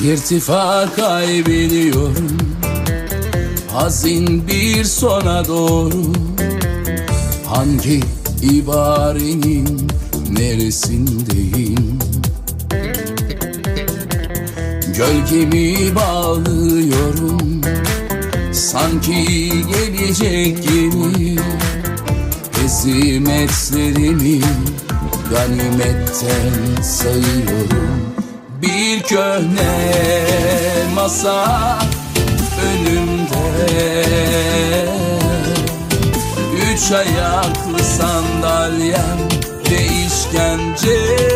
İrtifa kaybediyorum, hazin bir sona doğru. Hangi ibarenin neresindeyim? Gölgemi bağlıyorum, sanki gelecek gibi. Hezimetlerimi ganimetten sayıyorum. Bir köhne masa önümde, üç ayaklı sandalyem ve işkence.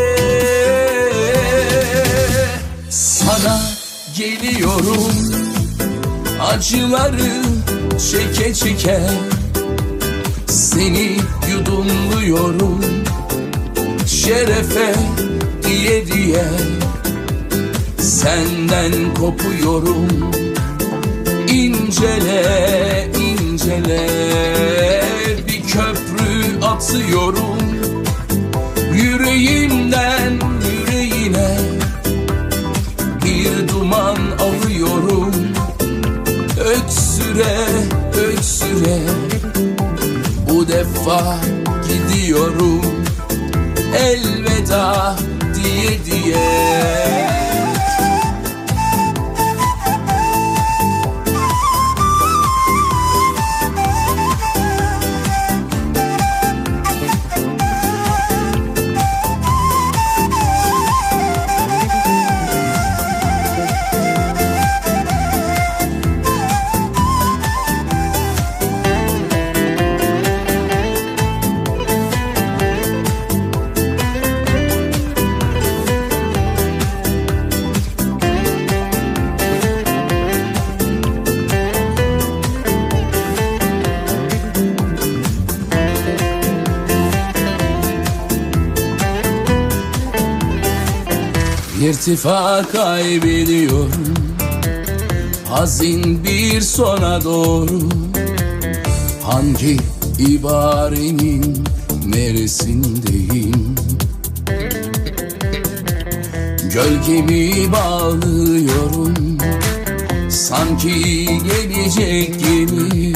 Sana geliyorum, acıları çeke çeke. Seni yudumluyorum, şerefe diye diye. Senden kopuyorum, incele incele. Bir köprü atıyorum, yüreğimden yüreğine. Bir duman alıyorum, öksüre öksüre. Bu defa gidiyorum, elveda diye diye. İrtifa kaybediyorum, hazin bir sona doğru. Hangi ibarenin neresindeyim? Gölgemi bağlıyorum, sanki gelecek gibi.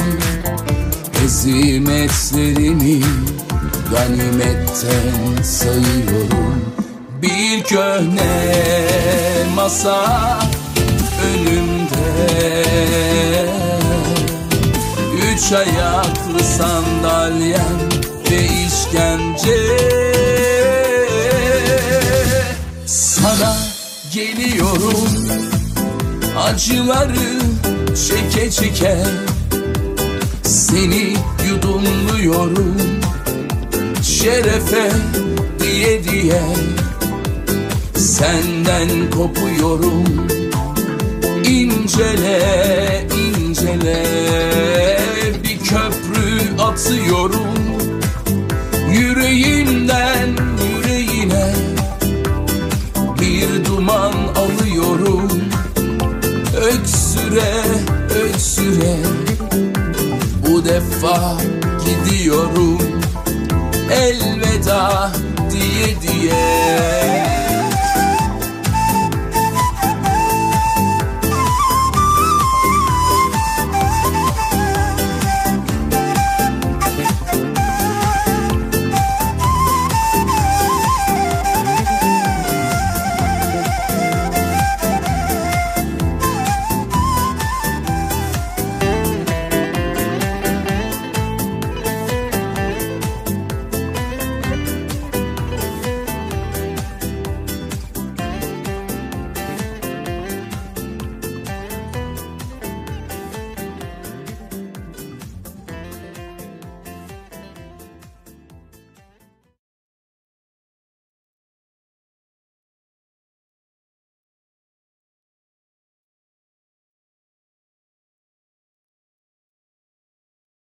Hezimetlerimi ganimetten sayıyorum. Bir köhne masa önümde, üç ayaklı sandalyem ve işkence. Sana geliyorum, acıları çeke çeke. Seni yudumluyorum, şerefe diye diye. Senden kopuyorum, incele incele. Bir köprü atıyorum, yüreğimden yüreğine. Bir duman alıyorum, öksüre öksüre. Bu defa gidiyorum, elveda diye diye.